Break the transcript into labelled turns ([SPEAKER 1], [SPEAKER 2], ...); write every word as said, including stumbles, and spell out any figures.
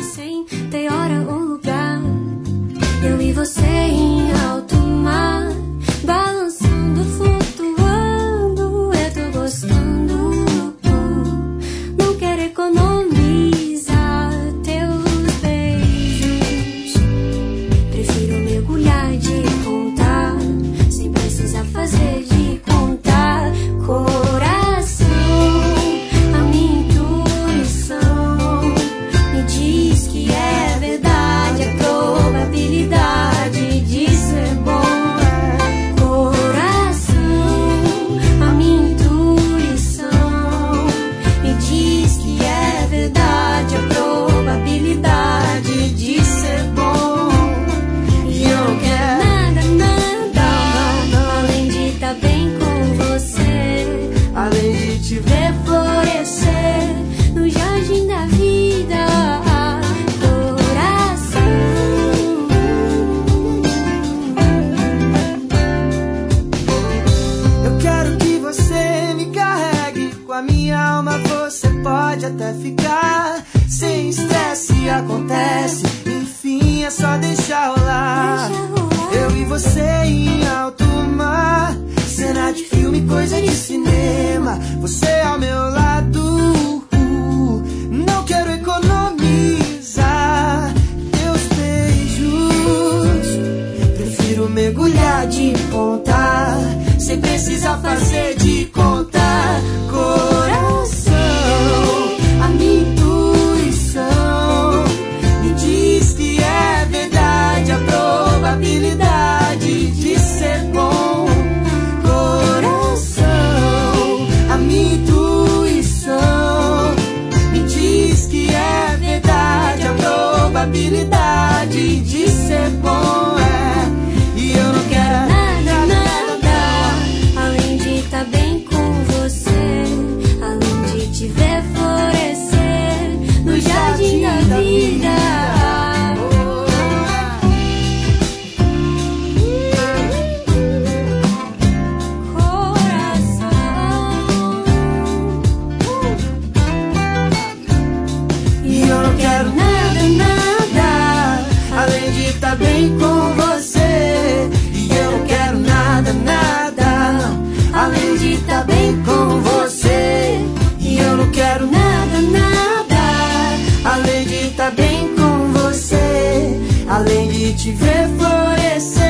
[SPEAKER 1] noite sem ter hora ou lugar. Eu e você em alto mar, balançando, flutuando. Eu tô gostando. Não quero economizar teus beijos. Prefiro mergulhar de contar, sem precisar fazer de contar. Coração, a minha intuição me diz que é verdade. A probabilidade de ser bom é. Coração, a minha intuição me diz que é verdade. A probabilidade de ser bom. E eu não quero nada, nada, além de estar bem com você, além de te ver florescer no jardim da vida. Coração,
[SPEAKER 2] Eu quero que você me carregue com a minha alma. Você pode até ficar sem estresse, acontece. Enfim, é só deixar rolar.
[SPEAKER 1] deixa rolar.
[SPEAKER 2] Eu e você em alto mar, cena de filme, coisa de cinema. Você ao meu lado. Não quero economizar teus beijos. Prefiro mergulhar de ponta, sem precisar fazer de conta. Coração, a minha intuição me diz que é verdade. A probabilidade de ser bom. Coração, a minha intuição me diz que é verdade. A probabilidade de ser bom é. E eu não quero
[SPEAKER 1] Nada, nada, além de estar bem com você, além de te ver florescer no jardim da vida.
[SPEAKER 2] E eu não quero nada, nada, além de estar bem com você. E eu não quero nada, nada, além de estar bem com você. E eu não quero nada, nada, além de estar bem com você, além de te ver florescer